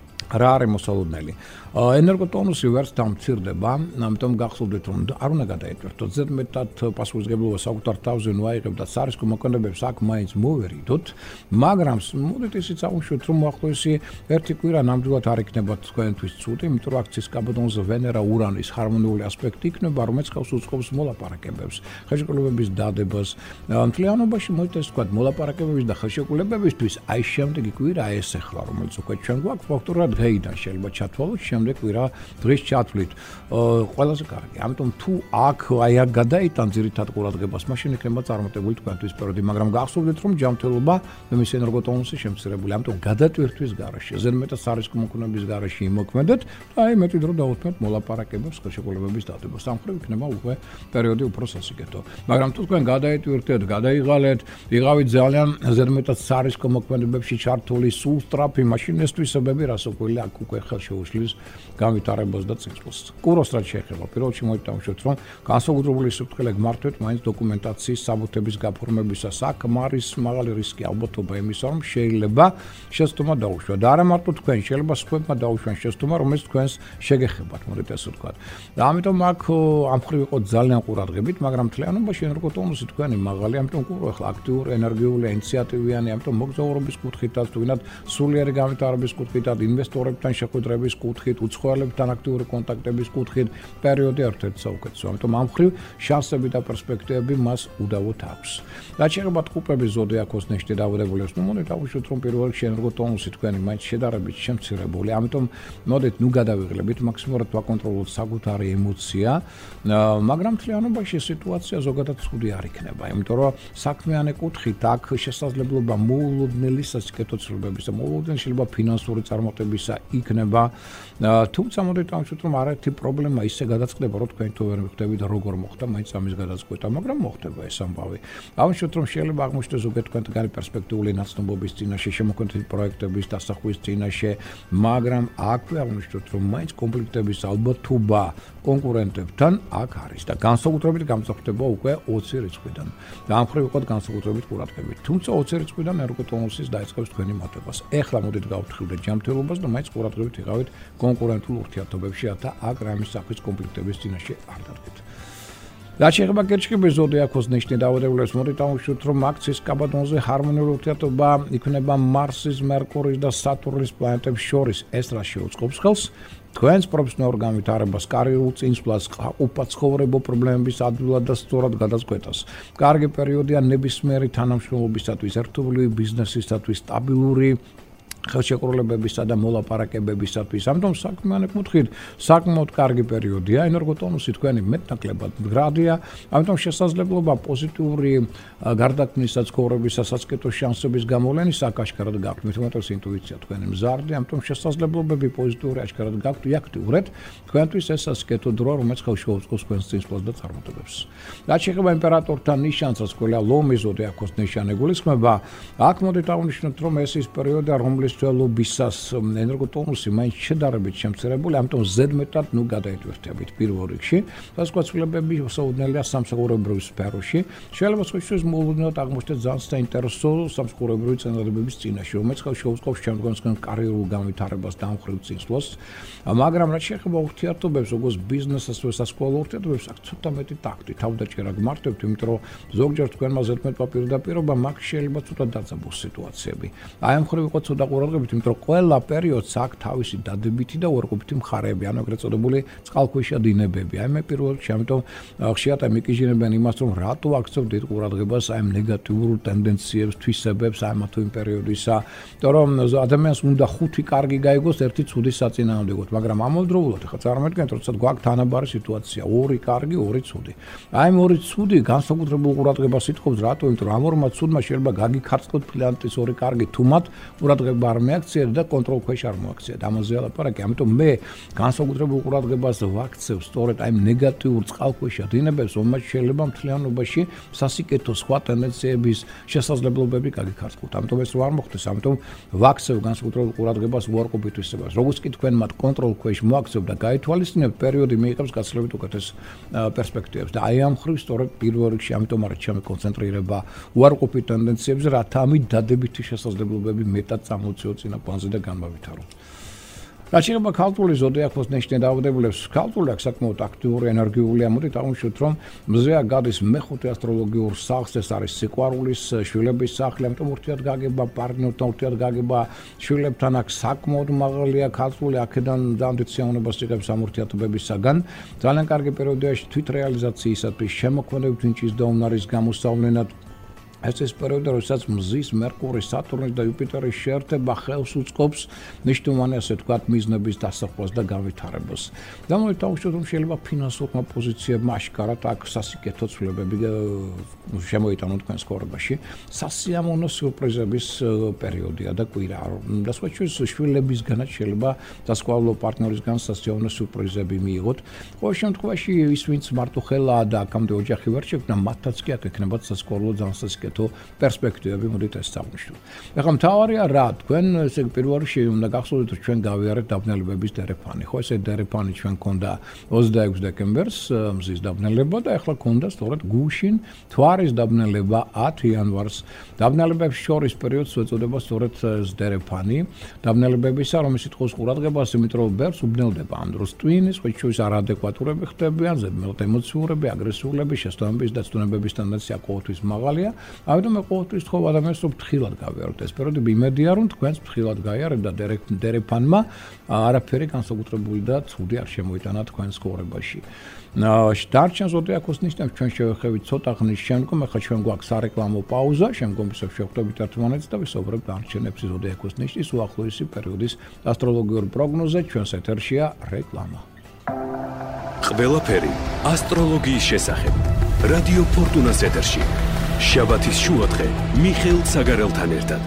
S3: რა არის მოსალოდნელი? ენერგოტონუსი ვერც დამცირდება, ამიტომ გახსოვდეთ, რომ არ უნდა გადაეტვირთოთ. ზედმეტად პასუხისმგებლობა საკუთარ თავზე ნუ აიღებთ და სარისკო მოქმედებებს აქ მაინც მოვერიდოთ, მაგრამ მოდით ისიც აღვნიშნოთ, რომ უახლოესი ერთი კვირა ნამდვილად არ იქნება თქვენთვის ცუდი, იმიტომ რომ აქ ცისკაბადონზე ვენერა ურანის ჰარმონიული ასპექტი იქნება, რომელიც ხელს უწყობს მოლაპარაკებებს, ხელშეკრულებების დადებას. მთლიანობაში მოდით ეს ვთქვათ, მოლაპარაკებების და ხელშეკრულებებისთვის აი შემდეგი კვირა ეს ახლა, რომელიც უკვე ჩვენ გვაქვს ფაქტურად დღეიდან შეიძლება ჩათვალოთ, შემდეგ კვირა დღის ჩათვლით. ყველაზე კარგი. ამიტომ თუ აქ აი აქ გადაიტან ძირითად ყურადღებას, მაშინ იქნება წარმატებული თქვენთვის პერიოდი, მაგრამ გახსოვდეთ, რომ ჯანმრთელობა მის ენერგოტონუსი შემცირებული. ამიტომ გადატვირთვის გარეშე, ზედმეტად სარისკო მოქმედების გარეშე იმოქმედეთ და აი მეტი დრო დავუთმეთ მოლაპარაკებებს, ხელშეკრულებების დადებას. ამ ხრივ იქნება უკვე პერიოდი უფრო სასიკეთო. მაგრამ თუ თქვენ გადაიტვირთეთ, გადაიღალეთ, იღავით ძალიან ზედმეტად სარისკო მოქმედებებში ჩართული სულ სწრაფი, მაშინ ეს თვისებები რასაკვირველია აქ უკვე ხელ შეუშლის განვითარებას და ციკლს. კუროს რაც შეეხება, პირველ რიგში მოვიტანხმოთ, რომ განსაკუთრებული სიფრთხილე გმართვეთ მაინც დოკუმენტაციის საბუთების გაფორმებისას. აქ არის მაღალი რისკი ალბათობა იმისა, რომ შეიძლება შეცდომა დაუშვათ. და არა მარტო თქვენ, შეიძლება სხვებმა დაუშვან შეცდომა, რომელიც თქვენს შეგეხებათ, მოდით ესე ვთქვათ. და ამიტომ აქ ამ ხრივ იყო ძალიან ყურადღებით, მაგრამ მთლიანობაში ენერგოტონუსი თქვენი მაღალი, ამიტომ კურო ახლა აქტიური, ენერგიული, ინიციატივიანი, ამიტომ მოგზაურობის კუთხითაც, თუ ვინათ სულიერი განვითარების კუთხითაც, ინვესტორ ინვესტორებთან შეხვედრების კუთხით, უცხოელებთან აქტიური კონტაქტების კუთხით პერიოდი ერთ-ერთი საუკეთესო. ამიტომ ამ მხრივ შანსები და პერსპექტივები მას უდავოდ აქვს. რაც შეეხება ტყუპების ზოდიაქოს ნიშნით დაავადებულებს, ნუ მოდით დავუშვით, რომ პირველ რიგში ენერგოტონუსი თქვენი მაინც შედარებით შემცირებული. ამიტომ მოდით ნუ გადავიღლებით, მაქსიმალურად ვაკონტროლოთ საკუთარი ემოცია, მაგრამ მთლიანობაში სიტუაცია ზოგადად ცუდი არ იქნება, იმიტომ რომ საქმიანი კუთხით აქ შესაძლებლობა მოულოდნელი სასიკეთო ცვლილებებისა, მოულოდნელი შეიძლება ფინანსური წარმატებისა იქნება, თუმცა მოდით დავუშვით, რომ არაერთი პრობლემა ისე გადაწყდება, რომ თქვენ თუ ვერ მიხვდებით როგორ მოხდა მაინც ამის გადაწყვეტა, მაგრამ მოხდება ეს ამბავი. დავუშვით, რომ შეიძლება აღმოჩნდეს ზოგადად თქვენთან კარი პერსპექტიული ნაცნობობის წინაშე, შემოქმედებით პროექტების დასახვის წინაშე, მაგრამ აქვე აღმოჩნდეთ, რომ მაინც კონფლიქტების ალბათობა კონკურენტებთან აქ არის და განსაკუთრებით გამწოხდება უკვე ოცი რიცხვიდან. და ამ მხრივ ვიყოთ განსაკუთრებით ყურადღებით. თუმცა ოცი რიცხვიდან ენერგოტონუსის დაიწყებს თქვენი მატებას. ეხლა მოდით გავფრთხილდეთ ჯანმრთელობას და მაინც ყურადღებით იყავით კონკურენტულ ურთიერთობებში, რათა აქ რამის სახის კონფლიქტების წინაშე არ დადგეთ. რაც შეეხება კერჩხიბის ზოდიაქოს ნიშნით დაავადებულებს, მოდით დავუშვით, რომ აქციის კაბადონზე ჰარმონიული ურთიერთობა იქნება მარსის, მერკურის და სატურნის პლანეტებს შორის. ეს რა შეუწყობს ხელს? თქვენს პროფესიონალურ განვითარებას, კარიერულ წინსვლას, უპაცხოვრებო პრობლემების ადვილად და სწორად გადაწყვეტას. კარგი პერიოდია ნებისმიერი თანამშრომლობისათვის, ერთობლივი ბიზნესისათვის, სტაბილური ხელშეკრულებებისა და მოლაპარაკებებისათვის. ამიტომ საქმიანი კუთხით საკმაოდ კარგი პერიოდია, ენერგოტონუსი თქვენი მეტნაკლებად მდგრადია, ამიტომ შესაძლებლობა პოზიტიური გარდაქმნისა, ცხოვრებისა, სასკეთო შანსების გამოვლენის აკაშკარად გაქვთ, მithumetes ინტუიცია თქვენი მზარდი, ამიტომ შესაძლებლობები პოზიტიური აშკარად გაქვთ, იაქტიურეთ თქვენთვის ეს სასკეთო დრო, რომელიც ხელშეუწყობს თქვენს წინსვლას და წარმატებებს. რაც შეეხება იმპერატორთან ნიშანს, რაც ყველა ლომის ზოდიაქოს ნიშანი გულისხმება, აქ მოდით აღნიშნოთ, რომ ეს ის პერიოდია, რომლის თველობისას ენერგოტონუსი მაინც შედარებით შემცირებული, ამიტომ ზედმეტად ნუ გადაიტვირთებით პირველ რიგში. დასკვაცვლებები საუდნელია სამსახურებრივ სფეროში. შეიძლება სხვისთვის მოულოდნელად აღმოჩნდეს ძალიან საინტერესო სამსახურებრივი წინადადებების წინაშე, რომელიც ხელშეუწყობს შემდგომს კარიერულ განვითარებას და ამხრივ წინსვლას. მაგრამ რაც შეეხება ურთიერთობებს, როგორც ბიზნესს, ასევე სასკოლო ურთიერთობებს, აქ ცოტა მეტი ტაქტი, თავდაჭერა გმართებთ, იმიტომ რომ ზოგჯერ თქვენმა ზედმეტ პირდაპირობა მაგ შეიძლება ცოტა დაძაბოს სიტუაციები. აი ამ მხრივ იყო ცოტა ყურადღებით, იმიტომ რომ ყველა პერიოდს აქვს თავისი დადებითი და უარყოფითი მხარეები, ანუ ეგრეთ წოდებული წყალქვეშა დინებები. აი მე პირველ რიგში ამიტომ ხშირად მიკიჟინებენ იმას, რომ რატო აქცევ დიდ ყურადღებას აი ამ ნეგატიურ ტენდენციებს, თვისებებს აი ამ თუ პერიოდისა, იმიტომ რომ ადამიანს უნდა ხუთი კარგი გაიგოს, ერთი ცუდი საწინააღმდეგოდ, მაგრამ ამავდროულად ხა წარმოიდგინეთ, როცა გვაქვს თანაბარი სიტუაცია, ორი კარგი, ორი ცუდი. აი ამ ორი ცუდი განსაკუთრებულ ყურადღებას ითხოვს, რატო? იმიტომ რომ ამ ორმა ცუდმა შეიძლება გაგიქარწყოთ ფლანტის ორი კარგი თუმად ყურადღება არ მეაქციეთ და კონტროლ ქვეშ არ მოაქციეთ. ამაზე ლაპარაკი, ამიტომ მე განსაკუთრებულ ყურადღებას ვაქცევ სწორედ აი ნეგატიურ წყალქვეშა დინებებს, რომელშიც შეიძლება მთლიანობაში სასიკეთო სხვა ტენდენციების შესაძლებლობები გაგიქარწყოთ. ამიტომ ეს რო არ მოხდეს, ამიტომ ვაქცევ განსაკუთრებულ ყურადღებას უარყოფით თვისებას. როგორც კი თქვენ მათ კონტროლ ქვეშ მოაქცევთ და გაითვალისწინებთ, პერიოდი მიიღებს გაცილებით უკეთეს პერსპექტივებს და აი ამ მხრივ სწორედ პირველ რიგში ამიტომ არის ჩემი კონცენტრირება უარყოფით ტენდენციებზე, რათა ამით დადებითი შესაძლებლობები მეტად წამოწიო წინა პლანზე და განმავითარო. რაც შეეხება ქალწულის ზოდიაქოს ნიშნით დაავადებულებს, ქალწული აქ საკმაოდ აქტიური, ენერგიულია. მოდით აღნიშნოთ, რომ მზეა გადის მეხუთე ასტროლოგიურ სახლს, ეს არის სიყვარულის, შვილების სახლი, ამიტომ ურთიერთგაგება, პარტნიორთან ურთიერთგაგება, შვილებთან აქ საკმაოდ მაღალია ქალწული, აქედან ძალიან დიდ სიამოვნებას იღებს ამ ურთიერთობებისაგან. ძალიან კარგი პერიოდია თვითრეალიზაციისათვის, შემოქმედებით ნიჭის და უნარის გამოსავლენად. ეს ის პერიოდი, როდესაც მზის, მერკურის, სატურნის და იუპიტერის შეერთება ხელს უწყობს ნიშნულოვანი, ასე ვთქვათ, მიზნების დასახვას და განვითარებას. და მოდით დავუშვით, რომ შეიძლება ფინანსურმა პოზიციებმა აშკარად აქ სასიკეთო ცვლილებები შემოიტანონ თქვენს ცხოვრებაში. სასიამოვნო სიურპრიზების პერიოდია და კვირა. და სხვა შვილებისგანაც შეიძლება დასკვალო პარტნიორისგან სასიამოვნო სიურპრიზები მიიღოთ. ყოველ შემთხვევაში ის, ვინც მარტო ხელაა და აქამდე ოჯახი ვერ შექმნა, მათაც კი აქ ექნებათ სასკოლო ძალიან სასიკეთო პერსპექტივები, მოდით ეს წავნიშნოთ. ეხლა მთავარია რა, თქვენ ესე პირველ რიგში უნდა გახსოვდეთ, რომ ჩვენ გავიარეთ დაბნელებების დერეფანი. ხო, ესე დერეფანი ჩვენ გქონდა ოცდაექვსი დეკემბერს მზის დაბნელება და ეხლა გქონდა სწორედ გუშინ თვარის დაბნელება ათი იანვარს. დაბნელებებს შორის პერიოდს ეწოდება სწორედ დერეფანი. დაბნელებებისა, რომელიც ითხოვს ყურადღებას, იმიტომ რომ ბერს უბნელდება ამ დროს ტვინის, ხოჭის არადეკვატურები ხდებიან, ზედმეტ ემოციურები, აგრესიულები, შესაბამის და ცდუნებების ტენდენცია ყოველთვის მაღალია. ამიტომ მე ყოველთვის თქო ადამიანს რომ ფრთხილად გავიაროთ ეს პერიოდი, იმედია რომ თქვენს ფრთხილად გაიარეთ და დერეფანმა არაფერი განსაკუთრებული და ცუდი არ შემოიტანა თქვენს ცხოვრებაში. დარჩენ ზოდიაქოს ნიშნებს ჩვენ შევეხებით ცოტა ხნის შემდგომ, ახლა ჩვენ გვაქვს სარეკლამო პაუზა, შემდგომისას შევხვდებით ერთმანეთს და ვისაუბრებთ დარჩენებს ზოდიაქოს ნიშნის უახლოესი პერიოდის ასტროლოგიურ პროგნოზზე. ჩვენს ეთერშია რეკლამა.
S1: ყველაფერი ასტროლოგიის შესახებ. რადიო ფორტუნას ეთერში. შაბათის შუადღე მიხეილ საგარელთან ერთად.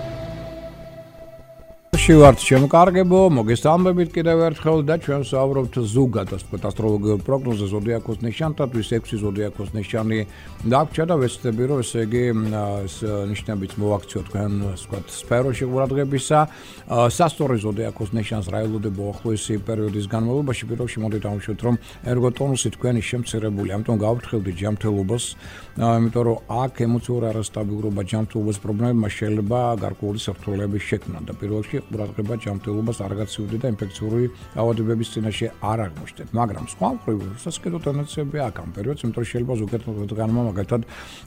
S3: შევართ შემკარგებო, მოგესალმებით კიდევ ერთხელ და ჩვენ ვსაუბრობთ ზოგად ასტროლოგიურ პროგნოზზე ზოდიაქოს ნიშნებისთვის. ექვსი ზოდიაქოს ნიშანი დაგვრჩა და ვეცდები რომ ესე იგი ეს ნიშნებიც მოვაქციოთ თქვენ ვთქვათ სფეროში ყურადღებისა. სასწორი ზოდიაქოს ნიშანს რა ელოდება უახლოესი პერიოდის განმავლობაში. პირველში მოდით დავუშვით რომ ერგოტონუსი თქვენი შემცირებული, ამიტომ გავფრთხილდით ჯანმრთელობას, იმიტომ რომ აქ ემოციური არასტაბილურობა, ჯანმრთელობის პრობლემები შეიძლება გარკვეული საფრთხეების შექმნა და პირველში ყურადღება ჯანმრთელობას არ გაცივდეთ და ინფექციური დაავადებების წინაშე არ აღმოჩნდეთ. მაგრამ სხვა მხრივ სასკედო ტენდენციები აქ ამ პერიოდს, იმიტომ რომ შეიძლება ზოგადად განმა მაგალითად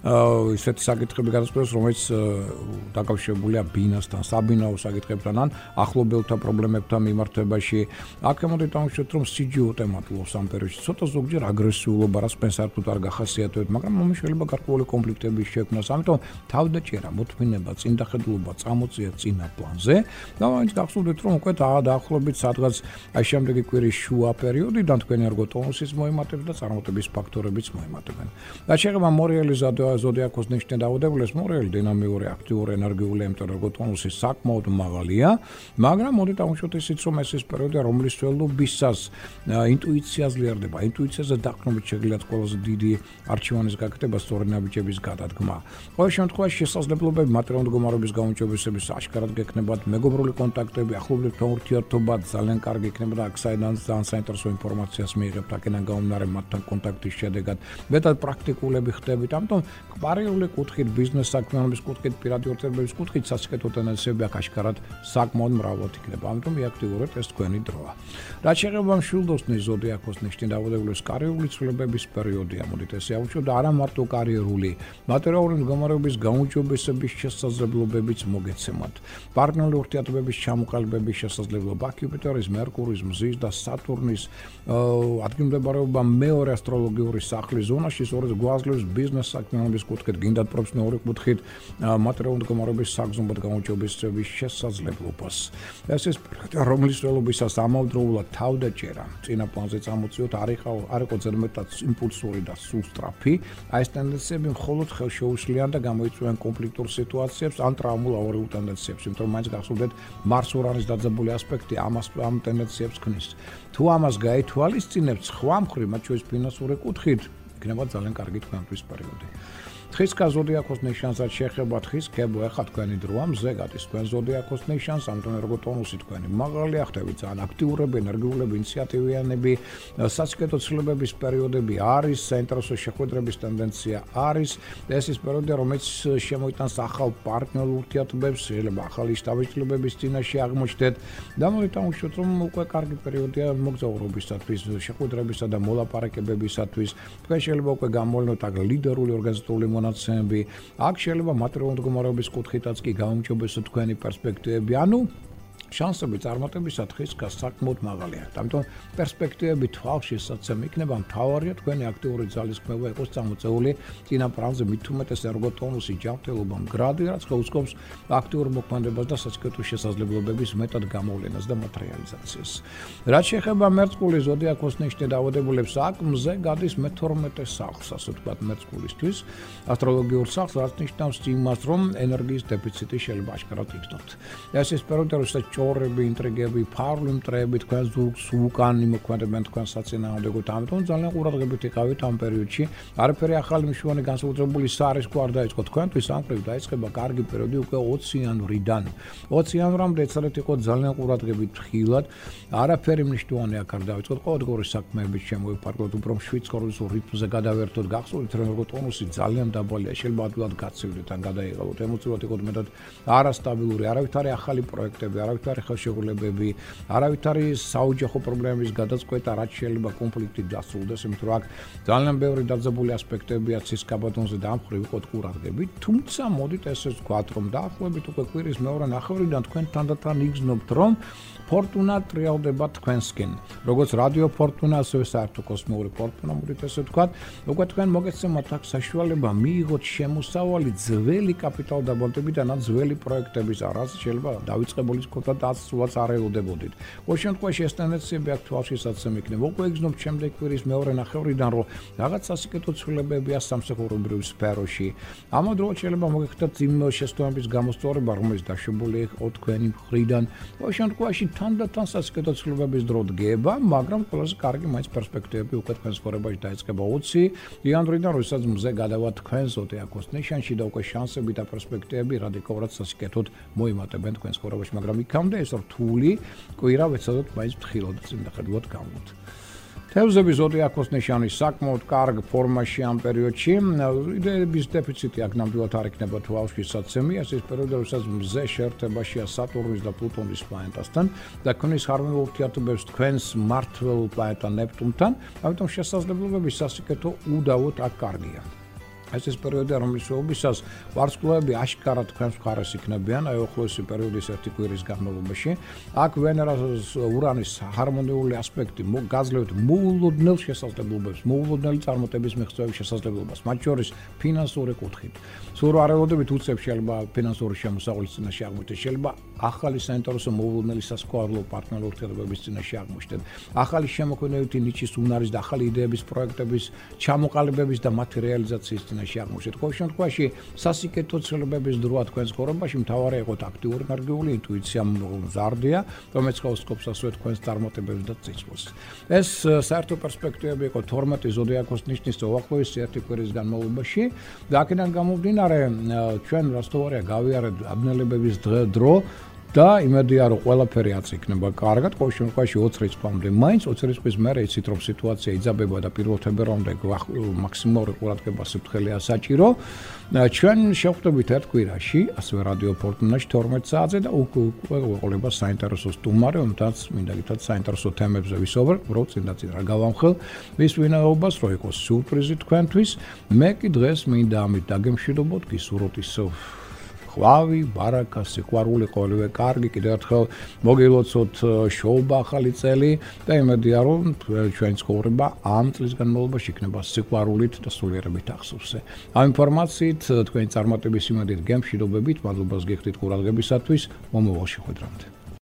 S3: ისეთი საკითხები გადასწროს, რომელიც დაკავშირებულია ბინასთან, საბინაო საკითხებთან ან ახლობელთა პრობლემებთან მიმართებაში. აქ მოდით დავუშვით რომ სიჯიო თემატურობს ამ პერიოდში. ცოტა ზოგჯერ აგრესიულობა, რასაც საერთოდ არ გახასიათებთ, მაგრამ მომი შეიძლება გარკვეული კონფლიქტების შექმნას. ამიტომ თავდაჭერა, მოთმინება, წინდახედულობა წამოწია წინა პლანზე. და მაინც გახსოვდეთ რომ უკვე დაახლოებით სადღაც აი შემდეგი კვირის შუა პერიოდიდან თქვენი ერგოტონუსის მოემატებს და წარმატების ფაქტორებიც მოემატებენ. და შეეხება მორიელი ზოდიაქოს ნიშნის დაავადებულებს, მორიელი დინამიური, აქტიური, ენერგიული, იმიტომ ერგოტონუსი საკმაოდ მაღალია, მაგრამ მოდით დავუშვით ისიც რომ ეს ის პერიოდია, რომლის ველობისას ინტუიცია ძლიერდება, ინტუიციაზე დაყრდნობით შეგიძლიათ ყველაზე დიდი არჩევანის გაკეთება, სწორი ნაბიჯების გადადგმა. ყოველ შემთხვევაში შესაძლებლობები მატერიალური მდგომარეობის გაუმჯობესების აშკარად გექნებათ, მეგობრული კონტაქტები, ახლობლებთან ურთიერთობა ძალიან კარგი იქნება და აქ საიდან ძალიან საინტერესო ინფორმაციას მიიღებთ, აქედან გამომდინარე მათთან კონტაქტის შედეგად მეტად პრაქტიკულები ხდებით. ამიტომ პარალელური კუთხით, ბიზნეს საქმიანობის კუთხით, პირადი ურთიერთობების კუთხით სასკედო ტენდენციები აქ აშკარად საკმაოდ მრავლად იქნება. ამიტომ მიაქტიურეთ ეს თქვენი დროა. რაც შეეხება მშვილდოსნის ზოდიაქოს ნიშნის დაავადებულებს, კარიერული ცვლილებების პერიოდია, მოდით ესე ავუშვით და არა მარტო კარიერული, მატერიალური მდგომარეობის გაუმჯობესების შესაძლებლობებიც მოგეცემათ. პარტნიორული ურთიერთობების ჩამოყალიბების შესაძლებლობა, იუპიტერის, მერკურის, მზის და სატურნის ადგილმდებარეობა მეორე ასტროლოგიური სახლის ზონაში, სწორედ გვაძლევს ბიზნეს საქმიანობის კუთხით, გინდათ პროფესიონალური კუთხით, მატერიალური მდგომარეობის საგრძნობლად გაუმჯობესების შესაძლებლობას. ეს ის რომლის ველობისას ამავდროულად თავდაჭერა წინა პლანზე წამოწიოთ არ იყო ზედმეტად იმპულსური და სუსტრაფი. აი ეს ტენდენციები მხოლოდ ხელშეუშლიან და გამოიწვიან კონფლიქტურ სიტუაციებს ან ტრაუმულ ავარიულ ტენდენციებს, იმიტომ რომ მაინც გახსოვდეთ მარს-ურანის დაძაბული ასპექტი ამას ამ ტენდენციებს ქმნის. თუ ამას გაითვალისწინებთ სხვა მხრივ, მათ შორის ფინანსური კუთხით, იქნება ძალიან კარგი თქვენთვის პერიოდი. თხის ზოდიაქოს ნიშანსაც შეეხება თხის ქებო, ეხლა თქვენი დროა მზე გადის თქვენ ზოდიაქოს ნიშანს, ამიტომ ერგოტონუსი თქვენი მაღალი ახდები, ძალიან აქტიურები, ენერგიულები, ინიციატივიანები, სასკედო ცვლილებების პერიოდები არის, საინტერესო შეხვედრების ტენდენცია არის. ეს ის პერიოდია, რომელიც შემოიტანს ახალ პარტნიორულ ურთიერთობებს, შეიძლება ახალი შთაბეჭდილებების წინაშე აღმოჩნდეთ და მოდით დავუშვით რომ უკვე კარგი პერიოდია მოგზაურობისათვის, შეხვედრებისა და მოლაპარაკებებისათვის. თქვენ შეიძლება უკვე გამოვლინოთ აქ ლიდერული ორგანიზატორული მონაცემები, აქ შეიძლება მატერიალური მდგომარეობის კუთხითაც კი გაუმჯობესოთ თქვენი პერსპექტივები, ანუ შანსები წარმატებისა თხის საკმაოდ მაღალია. ამიტომ პერსპექტივები თვალში საცემი იქნება, მთავარია თქვენი აქტიური ძალისხმევა იყოს წამოწეული წინა პლანზე, მით უმეტეს ერგოტონუსი, ჯანმრთელობა, მგრადი, რაც ხელს აქტიურ მოქმედებას და სასკედო შესაძლებლობების მეტად გამოვლენას და მათ რეალიზაციას. რაც შეეხება მერწყულის ზოდიაქოს ნიშნის დაავადებულებს, აქ მზე გადის მეთორმეტე სახლს, ასე ვთქვათ, მერწყულისთვის, ასტროლოგიურ სახლს, რაც ნიშნავს იმას, რომ ენერგიის დეფიციტი შეიძლება აშკარად იქნოთ. ეს ის პერიოდი, როდესაც ჭორები, ინტრიგები, ფარული მტრეები თქვენ ზურგს უკან იმოქმედებენ თქვენ საწინააღმდეგოდ. ამიტომ ძალიან ყურადღებით იყავით ამ პერიოდში. არაფერი ახალი მნიშვნელოვანი განსაკუთრებული სარისკო არ დაიწყო თქვენთვის, ამ პერიოდში დაიწყება კარგი პერიოდი უკვე ოცი იანვრიდან. ოცი იანვრამდე ეცადეთ იყოთ ძალიან ყურადღებით ხილად. არაფერი მნიშვნელოვანი აქ არ დაიწყოთ. ყოველდღიური საქმეებით შემოვიფარგლოთ, უფრო მშვიდ ცხოვრებულ რიტმზე გადავერთოთ. გახსოვთ რომ ერგოტონუსი ძალიან დაბალია, შეიძლება ადვილად გაცივდეთ ან გადაიღალოთ. ემოციურად იყოთ მეტად არასტაბილური, არავითარი ახალი პროექტები, არავითარი არავითარი ხელშეკრულებები, არავითარი საოჯახო პრობლემების გადაწყვეტა, რაც შეიძლება კონფლიქტი დასრულდეს, იმიტომ რომ აქ ძალიან ბევრი დაძაბული ასპექტებია ცის კაბატონზე და ამ მხრივ ვიყოთ ყურადღებით, თუმცა მოდით ესე ვთქვათ, რომ დაახლოებით უკვე კვირის მეორე ნახევრიდან თქვენ თანდათან იგრძნობთ, რომ ფორტუნა ტრიალდება თქვენსკენ. როგორც რადიო ფორტუნა, ასევე საერთო კოსმოსური ფორტუნა, მოდით ესე ვთქვათ, უკვე თქვენ მოგეცემათ აქ საშუალება მიიღოთ შემოსავალი ძველი კაპიტალ დაბანდებიდან ან ძველი პროექტების არას შეიძლება დავიწყებული კონტა დასრულს არ ელოდებოდით. ყოველ შემთხვევაში ეს ტენდენციები აქ თვალშისაცემ იქნება. უკვე იგრძნობთ შემდეგ კვირის მეორე ნახევრიდან, რომ რაღაც სასიკეთო ცვლილებებია სამსახურებრივ სფეროში. ამავდროულად შეიძლება მოგეხდათ იმ შეცდომების გამოსწორება, რომელიც დაშვებული იყო თქვენი მხრიდან. ყოველ შემთხვევაში თანდათან სასიკეთო ცვლილებების დრო დგება, მაგრამ ყველაზე კარგი მაინც პერსპექტივები უკვე თქვენს ხორებაში დაიწყება ოცი იანვრიდან, როდესაც მზე გადავა თქვენს ზოდიაქოს ნიშანში და უკვე შანსები და პერსპექტივები რადიკალურად სასიკეთოდ მოიმატებენ თქვენს ხორებაში, მაგრამ იქამდე ეს რთული კვირა ვეცადოთ მაინც ფრთხილად წინდახედულად გავუთ. თევზების ზოდიაქოს ნიშანი საკმაოდ კარგ ფორმაში ამ პერიოდში. იდეების დეფიციტი აქ ნამდვილად არ იქნება თვალშისაცემი. ეს ის პერიოდი, როდესაც მზე შეერთებაშია სატურნის და პლუტონის პლანეტასთან და ქმნის ჰარმონიულ ურთიერთობებს თქვენს მმართველ პლანეტა ნეპტუნთან, ამიტომ შესაძლებლობები სასიკეთო უდავოდ აქ კარგია. ეს ის პერიოდი, რომლის შეობისას ვარსკვლავები აშკარად თქვენს მხარეს იქნებიან, აი უახლოესი პერიოდის ერთი კვირის განმავლობაში. აქ ვენერას ურანის ჰარმონიული ასპექტი გაძლევთ მოულოდნელ შესაძლებლობებს, მოულოდნელი წარმატების მიღწევის შესაძლებლობას, მათ შორის ფინანსური კუთხით. სულ არ ელოდებით უცებ შეიძლება ფინანსური შემოსავლის წინაშე აღმოჩნდეთ, შეიძლება ახალი საინტერესო მოულოდნელი სასქესო პარტნიორულ ურთიერთობების წინაშე აღმოჩნდეთ. ახალი შემოქმედებითი ნიჩის უნარის და ახალი იდეების პროექტების ჩამოყალიბების და მათი რეალიზაციის შეაღმოჩნდეთ. ყოველ შემთხვევაში სასიკეთო ცვლილებების დროა თქვენს ხორებაში მთავარია იყოთ აქტიური ენერგიული ინტუიცია მზარდია, რომელიც ხელსკობს ასევე თქვენს წარმატებებს და წიწვას. ეს საერთო პერსპექტივები იყო თორმეტი ზოდიაქოს ნიშნის უახლოესი ერთი კვირის განმავლობაში და აქედან გამომდინარე ჩვენ რასთვარია გავიარეთ აბნელებების დრო და იმედია რომ ყველაფერი აწ იქნება კარგად. ყოველ შემთხვევაში ოცი რიცხვამდე მაინც ოცი რიცხვის მერე იცით რომ სიტუაცია იძაბება და პირველ თებერვალამდე მაქსიმალური ყურადღება საფრთხეა საჭირო. ჩვენ შევხვდებით ერთ კვირაში, ასევე რადიო ფორტუნაში თორმეტ საათზე და უკვე ყოლება საინტერესო სტუმარი, რომელთაც მინდა გითხრათ საინტერესო თემებზე ვისაუბრებთ, უბრალოდ წინ და წინ რა გავამხელ მის ვინაობას, რომ იყოს სიურპრიზი თქვენთვის. მე კი დღეს მინდა ამით დაგემშვიდობოთ, გისურვოთ ისო ყვავი, ბარაკა, სიყვარული, ყოველივე კარგი, კიდევ ერთხელ მოგილოცოთ შოუბა ახალი წელი და იმედია რომ ჩვენი ცხოვრება ამ წლის განმავლობაში იქნება სიყვარულით და სულიერებით ახსოვსე. ამ ინფორმაციით თქვენი წარმატების იმედით გემშვიდობებით, მადლობას გიხდით ყურადღებისათვის, მომავალ შეხვედრამდე.